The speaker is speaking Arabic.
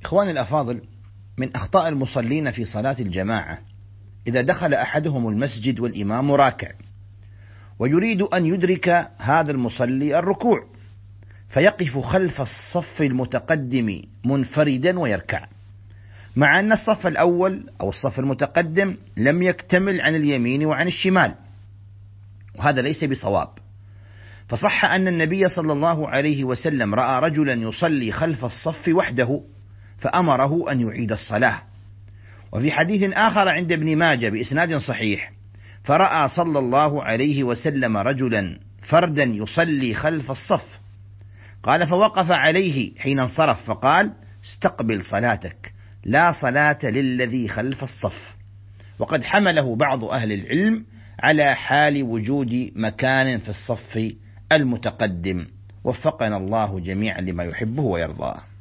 إخواني الأفاضل، من أخطاء المصلين في صلاة الجماعة إذا دخل أحدهم المسجد والإمام راكع ويريد أن يدرك هذا المصلي الركوع، فيقف خلف الصف المتقدم منفردا ويركع، مع أن الصف الأول أو الصف المتقدم لم يكتمل عن اليمين وعن الشمال، وهذا ليس بصواب. فصح أن النبي صلى الله عليه وسلم رأى رجلا يصلي خلف الصف وحده فأمره أن يعيد الصلاة. وفي حديث آخر عند ابن ماجه بإسناد صحيح: فرأى صلى الله عليه وسلم رجلا فردا يصلي خلف الصف، قال فوقف عليه حين انصرف فقال: استقبل صلاتك، لا صلاة للذي خلف الصف. وقد حمله بعض أهل العلم على حال وجود مكان في الصف المتقدم. وفقنا الله جميعا لما يحبه ويرضاه.